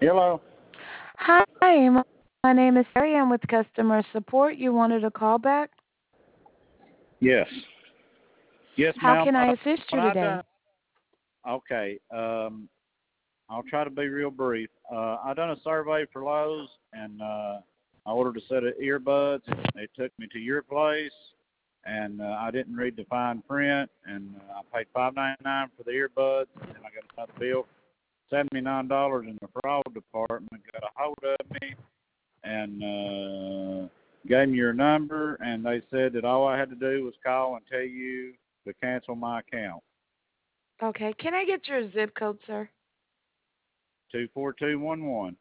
Hello. Hi, my name is Terry. I'm with customer support. You wanted a call back? Yes. Yes, How ma'am. can I assist What you I today? done? Okay. I'll try to be real brief. I done a survey for Lowe's, and I ordered a set of earbuds. They took me to your place, and I didn't read the fine print, and I paid $5.99 for the earbuds, and then I got another bill, $79, and the fraud department got a hold of me and gave me your number, and they said that all I had to do was call and tell you to cancel my account. Okay, can I get your zip code, sir? 24211.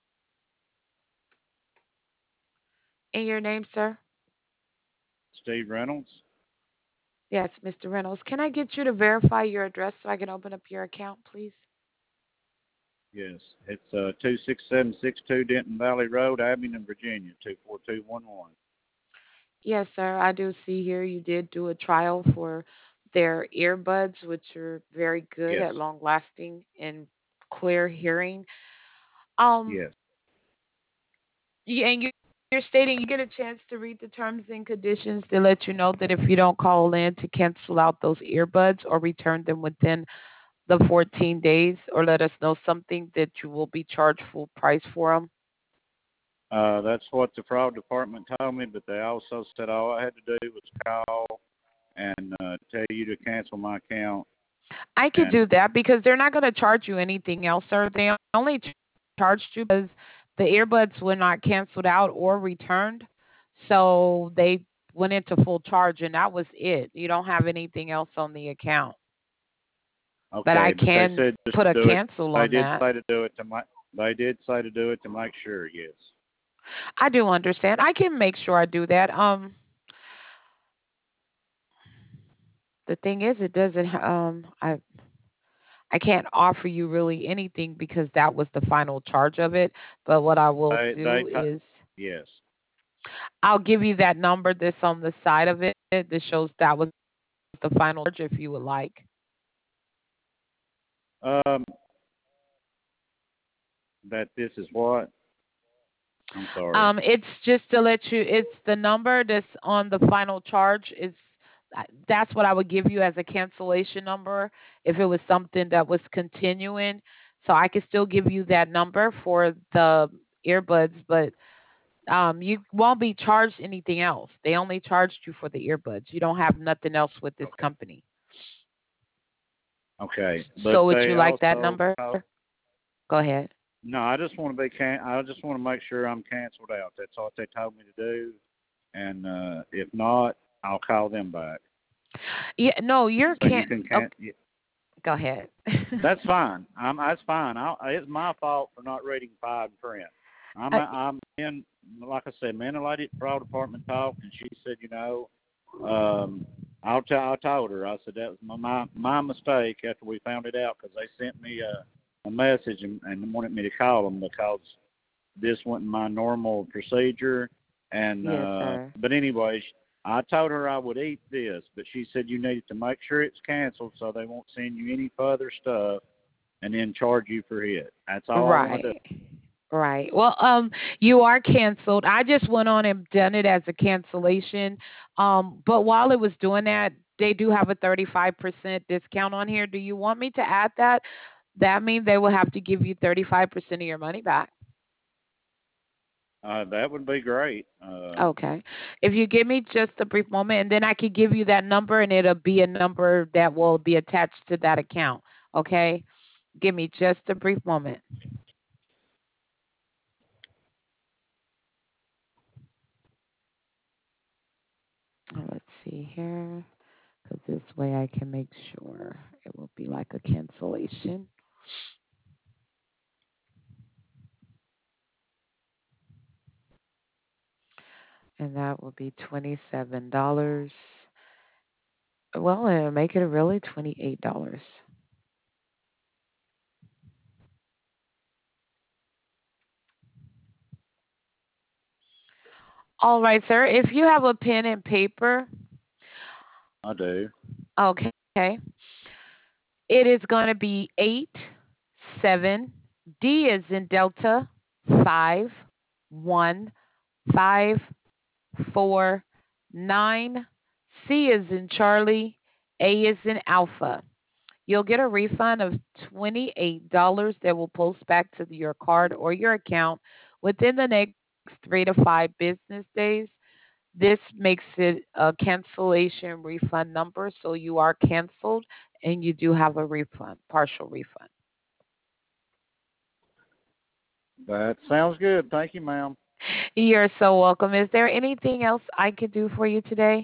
And your name, sir? Steve Reynolds. Yes, Mr. Reynolds. Can I get you to verify your address so I can open up your account, please? Yes, it's 26762 Denton Valley Road, Abingdon, Virginia, 24211. Yes, sir. I do see here you did do a trial for their earbuds, which are very good Yes, at long lasting and clear hearing. Um, yes. And you're stating you get a chance to read the terms and conditions to let you know that if you don't call in to cancel out those earbuds or return them within the 14 days or let us know something that you will be charged full price for them. That's what the fraud department told me, but they also said all I had to do was call and tell you to cancel my account. I could And do that because they're not going to charge you anything else, sir. They only charged you because the earbuds were not canceled out or returned. So they went into full charge and that was it. You don't have anything else on the account. But I okay, but they can said just put to a do it. cancel They on did that. say to do it to my. They did say to do it to make sure. Yes. I do understand. I can make sure I do that. The thing is, it doesn't. I can't offer you really anything because that was the final charge of it. But what I will They do is yes. I'll give you that number that's on the side of it that shows that was the final charge if you would like. Um, that this is what? I'm sorry. It's just to let you. It's the number that's on the final charge. That's what I would give you as a cancellation number if it was something that was continuing. So I could still give you that number for the earbuds, but you won't be charged anything else. They only charged you for the earbuds. You don't have nothing else with this Okay. company. Okay, but So would you they like that also number? Go ahead. no. I just want to be I just want to make sure I'm canceled out. That's what they told me to do, and if not, I'll call them back. Yeah, no, you're So you can't. can Okay, go ahead. That's fine. That's fine. It's my fault for not reading fine print. uh, I'm in, like I said, me and the lady at the fraud department talked, and she said, um, I told her, I said that was my mistake after we found it out because they sent me a message and wanted me to call them because this wasn't my normal procedure. And yes, sir. but anyways, I told her I would eat this, but she said you needed to make sure it's canceled so they won't send you any further stuff and then charge you for it. That's all I want to do. Right. Right. Well, you are canceled. I just went on and done it as a cancellation. But while it was doing that, they do have a 35% discount on here. Do you want me to add that? That means they will have to give you 35% of your money back. That would be great. Okay. If you give me just a brief moment, and then I could give you that number, and it'll be a number that will be attached to that account. Okay. Give me just a brief moment. Let's see here. Because this way I can make sure it will be like a cancellation. And that will be $27. Well, it'll make it really $28. All right, sir. If you have a pen and paper, I do. okay. It is going to be 8, 7. D is in Delta, 51549. C is in Charlie. A is in Alpha. You'll get a refund of $28 that will post back to your card or your account within the next 3 to 5 business days. This makes it a cancellation refund number, so you are canceled and you do have a refund, partial refund. That sounds good. Thank you, ma'am. You're so welcome. Is there anything else I could do for you today?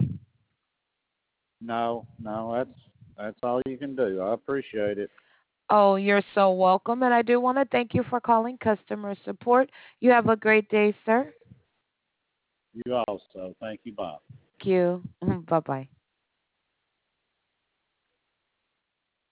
No, no, that's all you can do. I appreciate it. Oh, you're so welcome. And I do want to thank you for calling customer support. You have a great day, sir. You also. Thank you, Bob. Thank you. Bye bye.